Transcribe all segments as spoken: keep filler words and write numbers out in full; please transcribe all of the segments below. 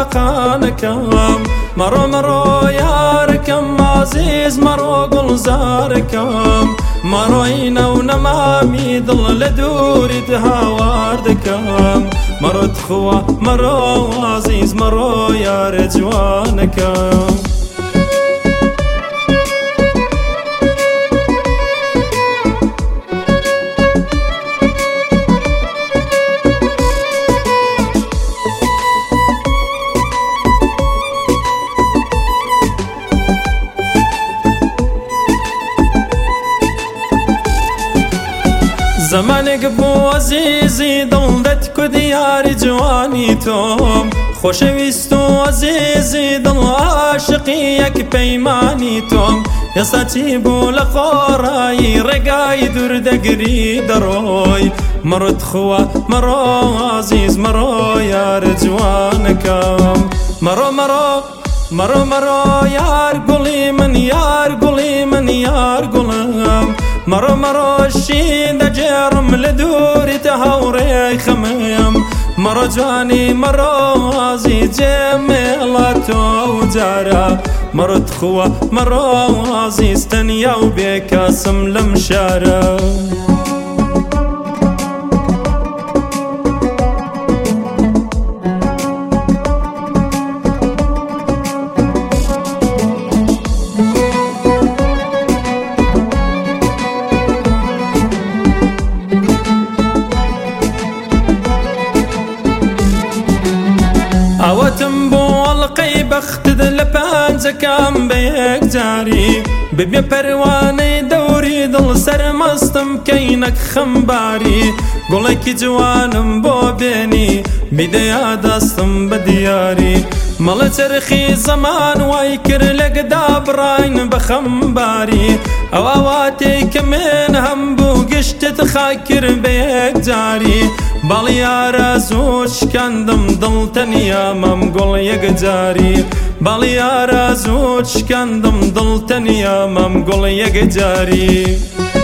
تاقانكم مرو مرو ياركم عزيز مرو قل زاركم مرو عينا ونمامي ضل لدوري تهاواردكم مرو تخوى مرو عزيز مرو يا رجوانكم زمانك بو عزيزي ضلتك دياري جواني توم خوشويستو عزيزي ضل عاشقيك بيماني توم يا ساتي بو لخوراي رقاي دور دقري دروي مرد خوا مرو عزيز مرو يا رجوانكم مرو مرو مرو مرو يار قولي من يار قولي من يار قولم مرو مرو الشين دا جرم لدوري تهوري خميم مرو جاني مرو عزيز جميلاتو وجارا مرو تخوى مرو عزيز تنيا وبيك سملم شارا اوتم بولقي بختد لبان زكام بيك جاري ببيا پرواني دوري دل سر مستم كينك خمباري قولك جوانم بو بيني بديا دستم بدياري مال ترخي زمان وايكر لك دابراين بخمباري او اواتي كمين هم بو قشت تخاكر بيك جاري باليا رازوش كندم ضلتن يا مم قول يقجاري باليا رازوش كندم ضلتن يا مم قول يقجاري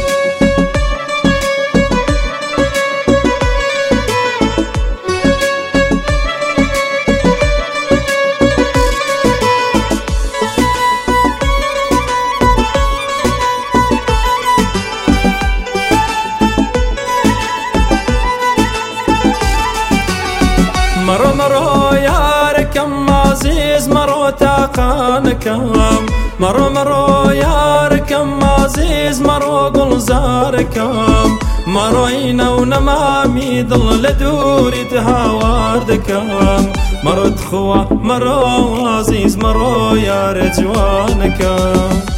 مرو مرو ياركم عزيز مرو تاقانكم مرو مرو ياركم عزيز مرو قل زاركم مرو عينا ونمامي ضل لدوري تهاواردكم مرو تخوى مرو عزيز مرو يا رجوانكم